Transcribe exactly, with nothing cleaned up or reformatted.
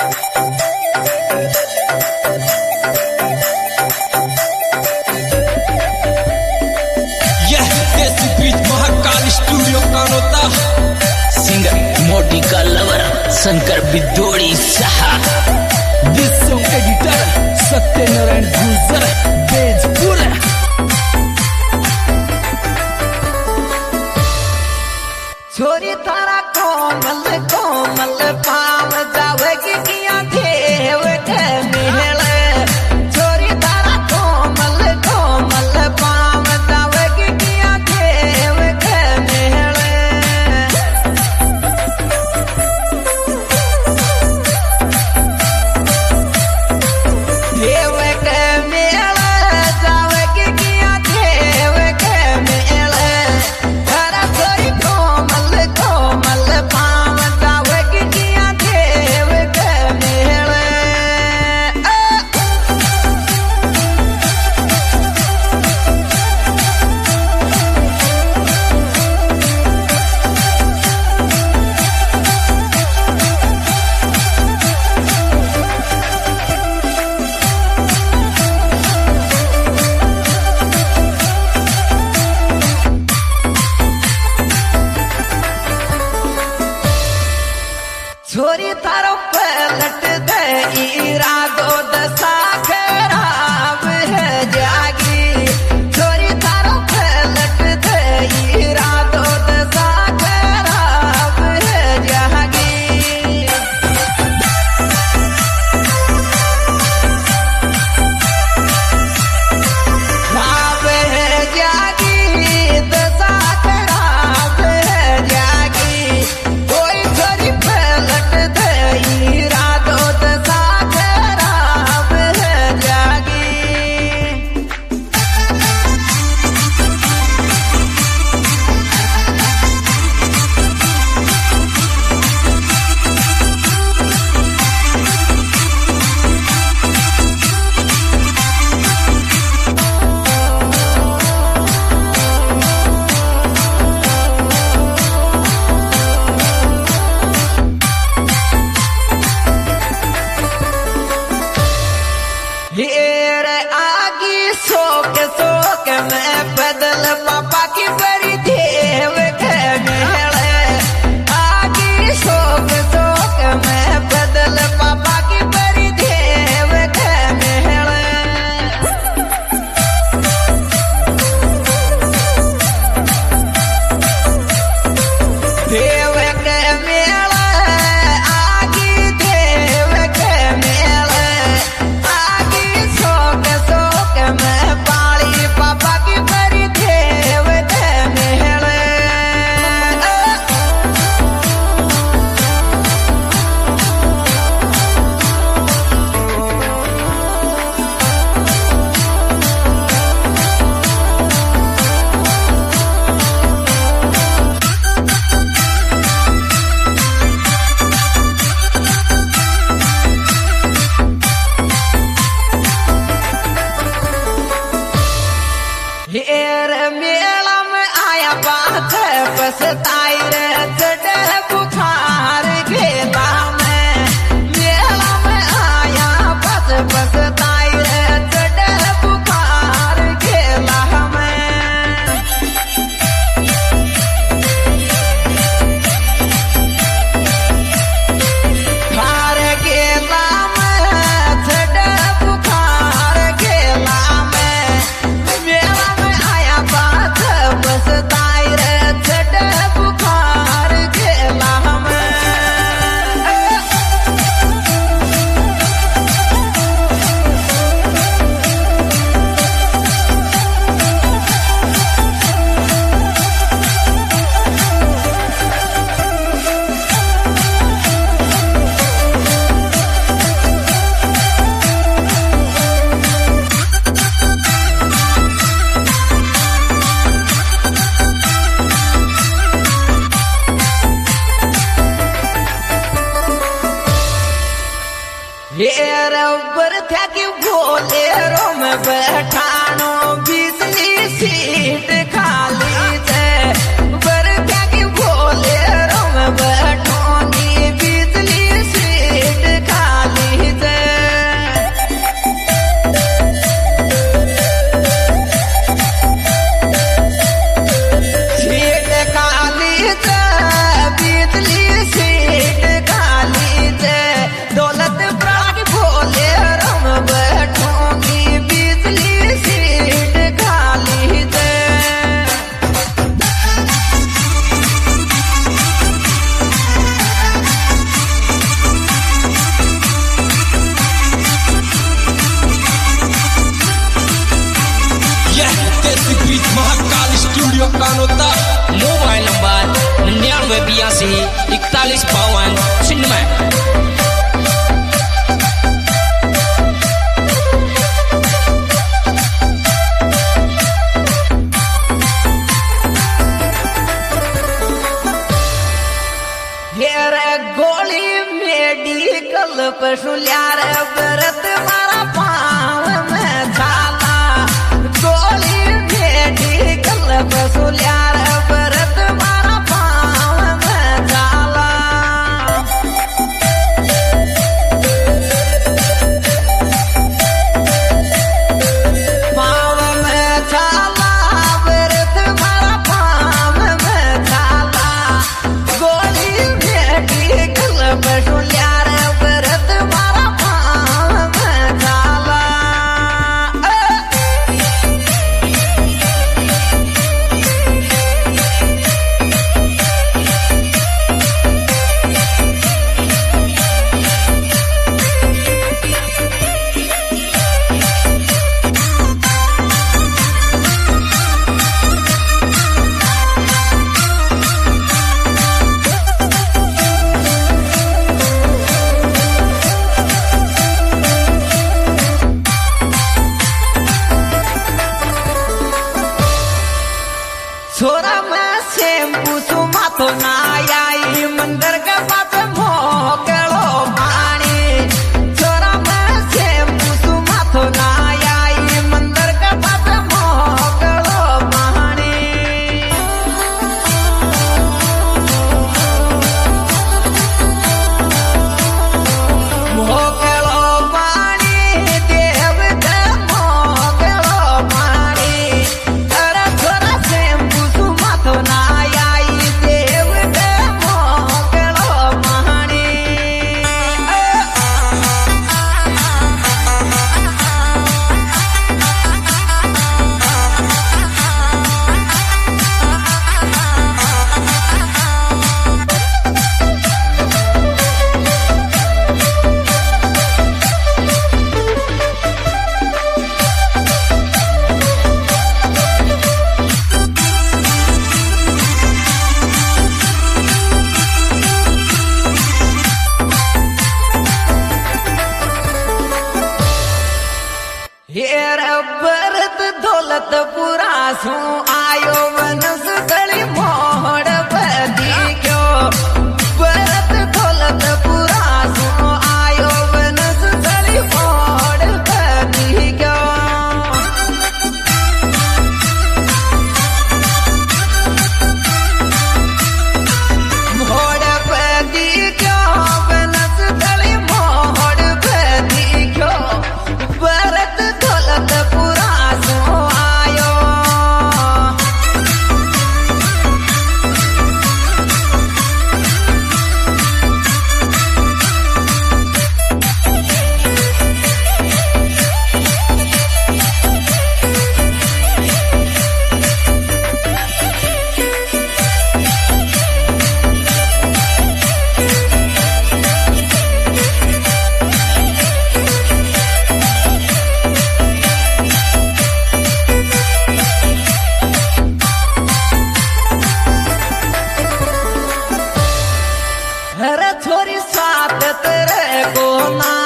शंकर बिदोड़ी सहा। दिस song editor Satyanarayan गुजर बेजपुर। छोरी तारा कोमल कोमल पाव जावेगी किया देव के मिले। छोरी तारा कोमल कोमल पाव जावेगी किया देव के मिले। देव के मिले जावेगी किया देव के मिले। तारा छोरी कोमल कोमल पाव जावेगी किया देव के मिले। छोरी तारो पलट दे इरादो दशा खराब है जागी। छोरी तारो पलट दे इरादो दशा खराब है जागी। खराब है जागी दशा खराब है जागी। कोई छोरी पलट दे इरादो दशा खराब है जागी। ढेर आगी सोक सोक में बदल पापा की बड़ी देव के मिले। आगी सोक सोक में बदल पापा की बड़ी देव के मिले। देव के मिले आगी देव के मिले। आगी सोक सोक में पाली पापा की बड़ी देव के मिले। ढेर मेला में आया बात पछताई रे चढ़े बुखार घेला में। मेला में आया बस पछताई रे चढ़े बुखार घेला में। खार घेला में चढ़े बुखार घेला में। मेला में आया बात पछताई रे चढ़े बुखार घेला में। ढेर ऊपर था कि बोलेरो में बैठानो बिजली सीट खाली थे। ऊपर था कि बोलेरो में बैठोगी बिजली सीट खाली मकान होता मोबाइल नंबर निन्यानवे बयासी इकतालीस बावन छिन्नवे। गोली मेडिकल पशुल्यार व्रत मारा पाँव में झाला। गोली मेडिकल पशुल्यार व्रत मारा पाँव में झाला। पाँव में झाला व्रत मारा पाँव में झाला। गोली मेडिकल पशुल्यार व्रत मारा पाँव में झाला। छोरा में शैम्पू सुमा तो ना आई मंदिर के पास मोकलो पानी। छोरा में शैम्पू सुमा तो ना आई मंदिर के पास मोकलो पानी। मोकलो पानी देव के मोकलो पानी। अरे छोरा शैम्पू सुमा तो ना आई देव के मोकलो पानी। हेर भरत दौलत पूरा सू आयो वनस गली मोड़ बदी क्यों। भरत दौलत पूरा सू आयो वनस गली मोड़ बदी क्यों। मोड़ बदी क्यों वनस गली मोड़ बदी क्यों। भरत दौलत पूरा सो आयो। अरे छोरी साथ तेरे को ना